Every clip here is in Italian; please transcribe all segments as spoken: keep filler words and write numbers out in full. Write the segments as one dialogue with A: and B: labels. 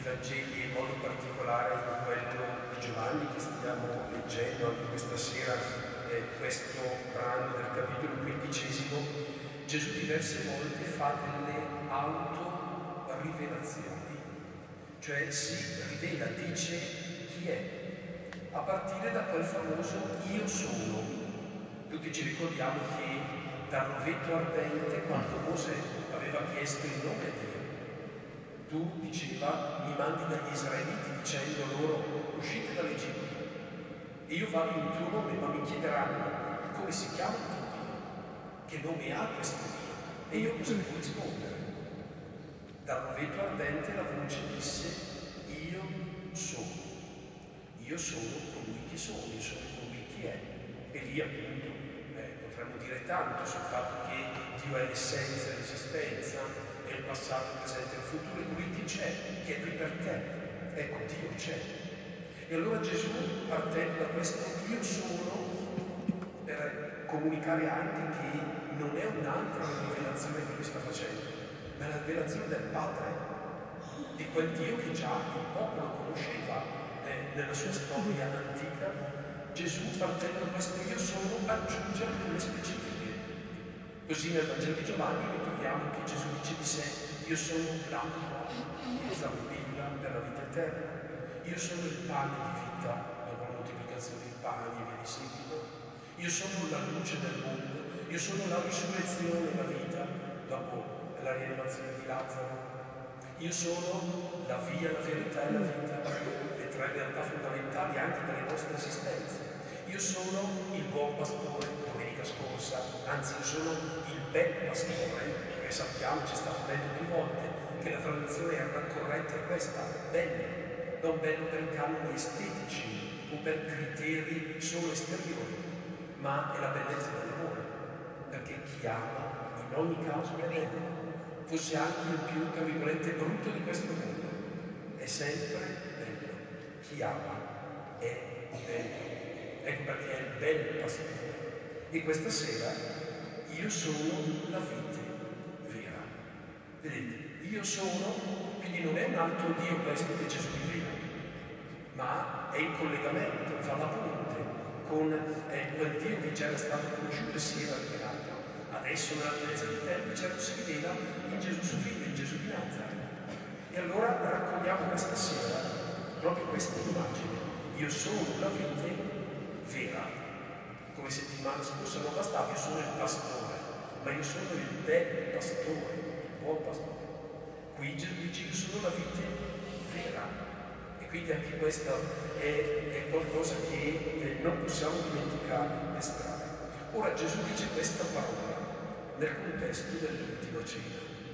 A: Vangeli, in modo particolare in quello di Giovanni che stiamo leggendo anche questa sera, eh, questo brano del capitolo quindicesimo, Gesù diverse volte fa delle autorivelazioni, cioè si rivela, dice chi è, a partire da quel famoso io sono. Tutti ci ricordiamo che dal rovetto ardente, quando Mosè aveva chiesto il nome a Dio, tu, diceva, mi mandi dagli israeliti dicendo loro uscite dall'Egitto e io vado in tuo nome, ma mi chiederanno come si chiama il tuo Dio, che nome ha questo Dio, e io cosa devo rispondere? Dal rovetto ardente la voce disse io sono, io sono colui che sono, io sono colui che è. E lì appunto eh, potremmo dire tanto sul fatto che Dio è l'essenza, l'esistenza, è il passato, il presente e il futuro, e colui che c'è, che è qui per te. Ecco, Dio c'è. E allora Gesù, partendo da questo io sono, per comunicare anche che non è un'altra rivelazione che lui sta facendo, ma è la rivelazione del Padre, di quel Dio che già il popolo conosceva eh, nella sua storia antica. Gesù, partendo da questo io sono, aggiunge alcune specifiche. Così nel Vangelo di Giovanni noi troviamo che Gesù dice di sé io sono l'acqua che zampilla per la vita eterna, io sono il pane di vita dopo la moltiplicazione dei pani e via di seguito, io sono la luce del mondo, io sono la risurrezione e la vita dopo la rianimazione di Lazzaro, io sono la via, la verità e la vita, le tre realtà fondamentali anche delle nostre esistenze. Io sono il buon pastore, domenica scorsa, anzi io sono il bel pastore, perché sappiamo, ci è stato detto più volte, che la traduzione era corretta è questa, bello, non bello per canoni estetici o per criteri solo esteriori, ma è la bellezza dell'amore, perché chi ama in ogni caso è bello, fosse anche il più, tra virgolette, brutto di questo mondo, è sempre bello, chi ama è bello. Ecco perché è il bel pastore. E questa sera io sono la vite vera. Vedete, io sono, quindi non è un altro Dio questo che Gesù rivela, ma è in collegamento, fa la ponte con eh, quel Dio che già era stato conosciuto e si era rivelato. Adesso nella pienezza dei tempi certo si rivela in Gesù suo figlio, in Gesù di Nazareth. E allora raccogliamo questa sera proprio questa immagine. Io sono la vite vera, come settimana scorsa non bastava, io sono il pastore, ma io sono il bel pastore, il buon pastore. Qui Gesù dice io sono la vite vera, e quindi anche questo è, è qualcosa che eh, non possiamo dimenticare e estrarre. Ora Gesù dice questa parola nel contesto dell'ultima cena.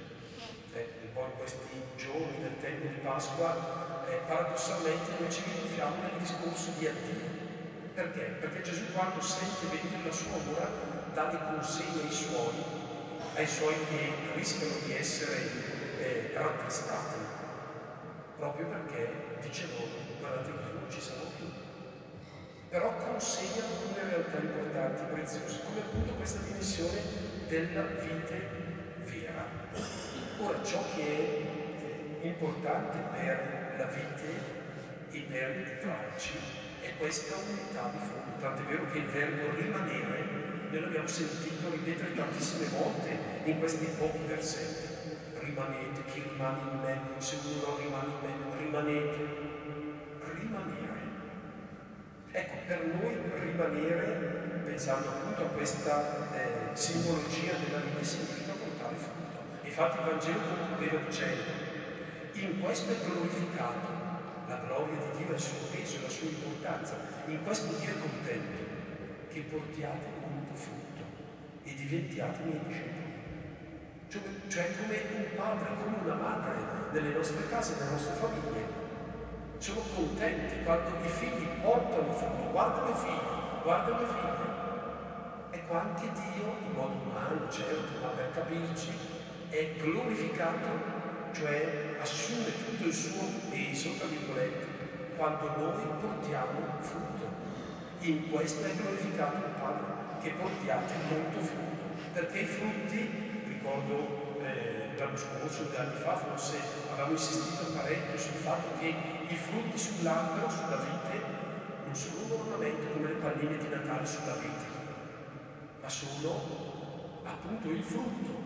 A: Eh, un po' in questi giorni del tempo di Pasqua, eh, paradossalmente noi ci ritroviamo nel discorso di addio. Perché? Perché Gesù quando sente venire la sua ora dà le consegne ai suoi, ai suoi che rischiano di essere eh, rattristati, proprio perché dice loro, guardate che io non ci sarò più. Però consegna alcune realtà importanti, preziose, come appunto questa dimensione della vite vera. Ora ciò che è importante per la vite e per il tralci è questa unità di fondo, tant'è vero che il verbo rimanere noi l'abbiamo sentito ripetere tantissime volte in questi pochi versetti. Rimanete, chi rimane in me, se uno non rimane in me, rimanete. Rimanere. Ecco, per noi rimanere, pensando appunto a questa eh, simbologia della vita, significa portare frutto. Infatti il Vangelo concludeva dicendo, in questo è glorificato la gloria di Dio, il suo peso e la sua importanza. In questo Dio è contento che portiate molto frutto e diventiate miei discepoli. Cioè, cioè come un padre, come una madre nelle nostre case, nelle nostre famiglie. Sono contenti quando i figli portano frutto. Guarda i miei figli, guarda i miei figli. Ecco, anche Dio, in modo umano, certo, ma per capirci, è glorificato, cioè assume tutto il suo peso, tra virgolette, quando noi portiamo frutto. In questo è glorificato il Padre, che portiate molto frutto, perché i frutti, ricordo eh, l'anno scorso, due anni fa, forse avevamo insistito parecchio sul fatto che i frutti sull'albero, sulla vite, non sono un ornamento come le palline di Natale sulla vite, ma sono appunto il frutto.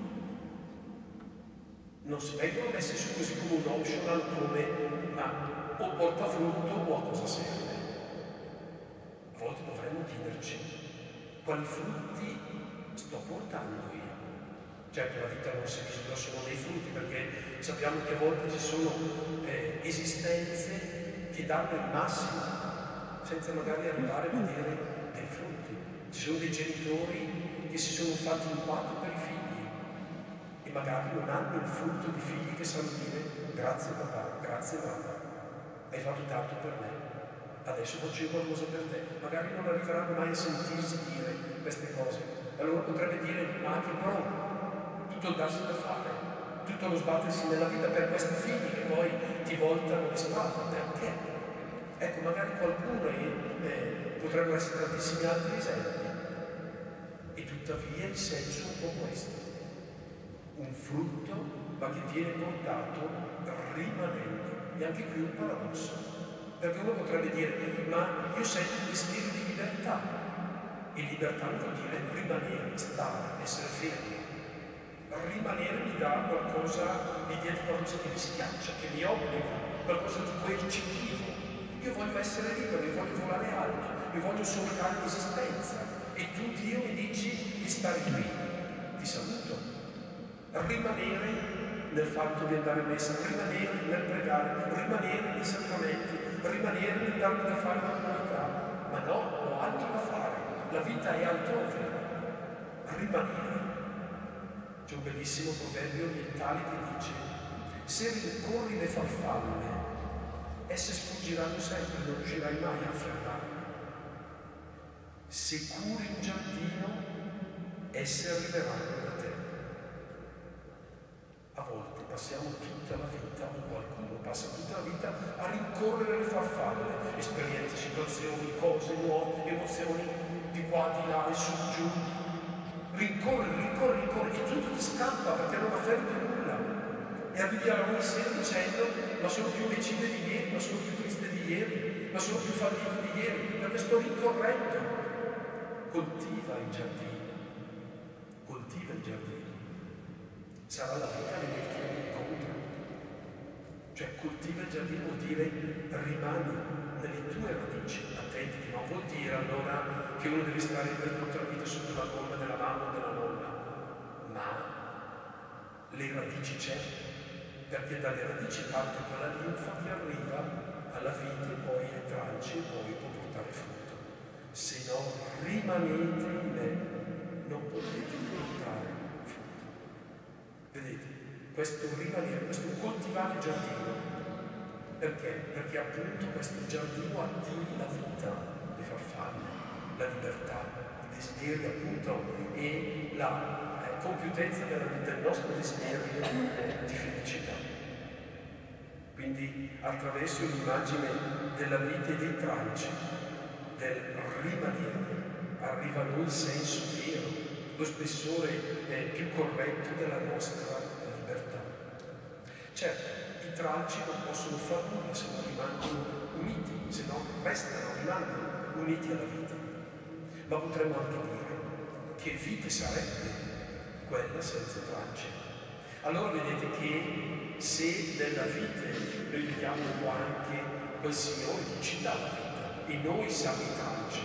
A: Non si vengono messi su così come un optional, come ma o porta frutto o a cosa serve. A volte dovremmo chiederci quali frutti sto portando io. Certo, la vita non si misura solo dei frutti, perché sappiamo che a volte ci sono eh, esistenze che danno il massimo senza magari arrivare a vedere dei frutti. Ci sono dei genitori che si sono fatti un patto per i figli e magari non hanno il frutto di figli che sanno dire grazie papà, grazie mamma, hai fatto tanto per me, adesso faccio qualcosa per te. Magari non arriveranno mai a sentirsi dire queste cose. Allora potrebbe dire ma anche pro, tutto il darsi da fare, tutto lo sbattersi nella vita per questi figli che poi ti voltano le spalle. Perché? Ecco, magari qualcuno, e eh, potrebbero essere tantissimi altri esempi, e tuttavia il senso è un po' questo: un frutto, ma che viene portato rimanendo. E anche qui un paradosso, perché uno potrebbe dire ma io sento un desiderio di libertà, e libertà vuol dire rimanere, stare, essere fermi. Rimanere mi dà qualcosa, mi dietro qualcosa che mi schiaccia, che mi obbliga, qualcosa di coercitivo. Io voglio essere libero, io voglio volare alto, io voglio solcare l'esistenza, e tu Dio mi dici di stare qui, ti saluto. Rimanere nel fatto di andare a messa, rimanere nel pregare, rimanere nei sacramenti, rimanere nel darmi da fare alla comunità. Ma no, ho altro da fare, la vita è altrove. Rimanere. C'è un bellissimo proverbio orientale che dice: se rincorri le farfalle, esse sfuggiranno sempre, non riuscirai mai a fermarle. Se curi un giardino, esse arriveranno da te. A volte passiamo tutta la vita, o qualcuno passa tutta la vita a rincorrere le farfalle, esperienze, situazioni, cose nuove, emozioni di qua, di là, e su, giù. Rincorri, rincorri, rincorri, e tutto ti scappa perché non afferri più nulla. E arrivi alla sera dicendo ma sono più imbecille di ieri, ma sono più triste di ieri, ma sono più fallito di ieri, perché sto rincorrendo. Coltiva il giardino, coltiva il giardino. Sarà la vita nel tuo incontro. Cioè coltiva il giardino vuol dire rimani nelle tue radici. Attenti, che non vuol dire allora che uno deve stare per tutta la vita sotto la gomma della mamma o della nonna, ma le radici certe, perché dalle radici parte quella linfa che arriva alla vita, poi ai tralci e poi può portare frutto. Se no rimanete in me, non potete portare frutto. Vedete, questo rimanere, questo coltivare il giardino. Perché? Perché appunto questo giardino attiri la vita, le farfalle, la libertà, i desideri appunto, e la eh, compiutezza del, del nostro desiderio eh, di felicità. Quindi attraverso l'immagine della vita e dei tralci, del rimanere, arriva a noi il senso vero, lo spessore eh, più corretto della nostra libertà. Certo, i tralci non possono far nulla se non rimangono uniti, se non restano, rimangono uniti alla vita. Ma potremmo anche dire che vita sarebbe quella senza tralci. Allora vedete che se nella vita noi vediamo anche quel Signore che ci dà la vita e noi siamo i tralci,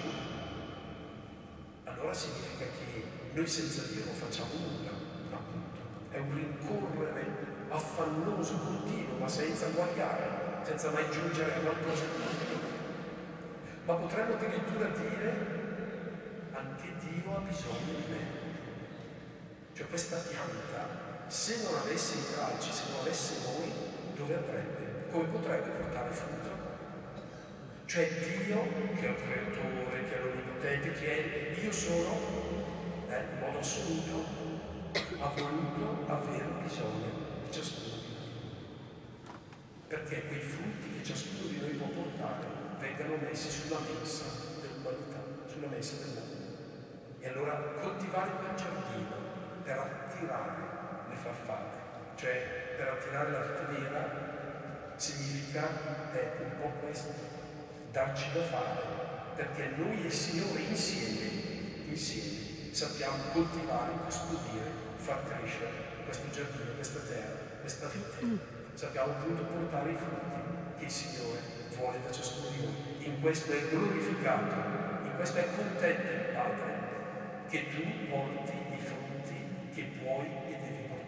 A: allora significa che noi senza Dio non facciamo nulla, appunto. È un rincorrere affannoso, continuo, ma senza guagliare, senza mai giungere a qualcosa di più. Ma potremmo addirittura dire anche Dio ha bisogno di me. Cioè questa pianta, se non avesse i tralci, se non avesse noi, dove andrebbe? Come potrebbe portare frutto? Cioè Dio, che è il creatore, che è l'onnipotente, che è io sono, eh, in modo assoluto, ha voluto avere bisogno di ciascuno di noi. Perché quei frutti che ciascuno di noi può portare vengano messi sulla mensa dell'umanità, sulla mensa del mondo. E allora coltivare quel giardino per attirare le farfalle, Cioè, per attirare la vita vera significa è un po' questo, darci da fare, perché noi e il Signore insieme, insieme sappiamo coltivare, custodire, far crescere questo giardino, questa terra, questa vita. Sappiamo appunto portare i frutti che il Signore vuole da ciascuno di noi. In questo è glorificato, in questo è contento il Padre, che tu porti i frutti che puoi e devi portare.